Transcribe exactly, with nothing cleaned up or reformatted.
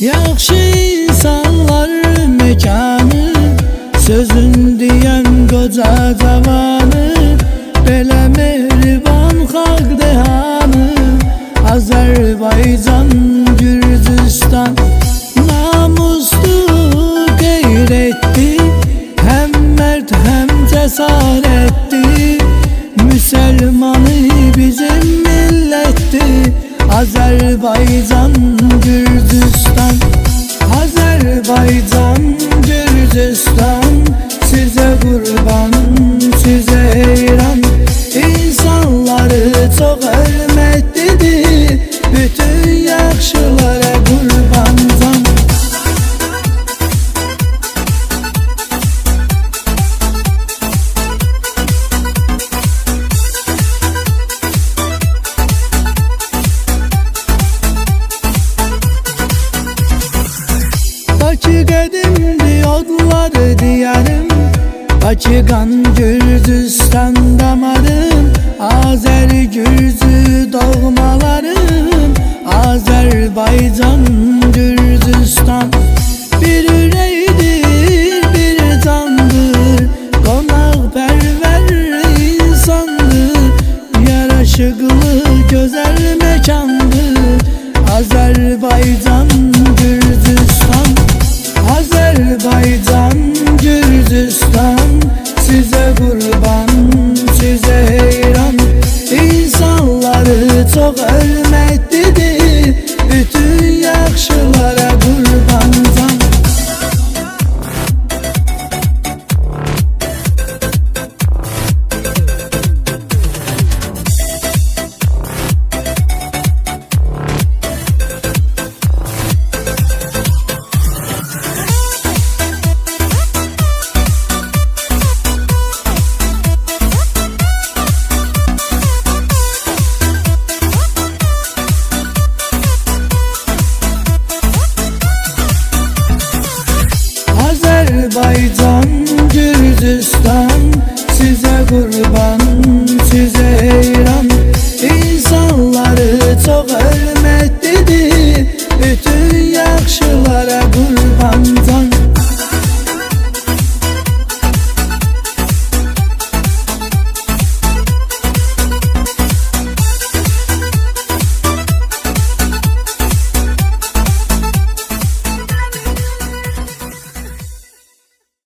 Yaxşı insanlar mekanı, sözün diyen koca cavanı, belə mehriban xalq dehanı. Azərbaycan, Gürcüstan namuslu, qeyrətli, həm mərd həm cəsarətli. Müsəlmanı bizim millətdir, Azərbaycan, Gürcüstan. Azərbaycan, Gürcüstan, sizə qurban, sizə heyran. İnsanları çox hörmətlidir, bütün yaxşılara qurban can. Bakı qədimdir, odları diyarım, Bakı qan, Gürcüstan damarım. Azər Gürcü doğmalarım, Azərbaycan, Gürcüstan. Bir ürəkdir, bir candır, qonaqpərvər insandır. Yaraşıqlı, gözəl məkandır, Azərbaycan, Gürcüstan. Azərbaycan, Gürcüstan, sizə qurban, sizə heyran. İnsanları çox hörmətlidir, bütün yaxşılara qurban can. Azərbaycan, Gürcüstan, sizə qurban, sizə heyran.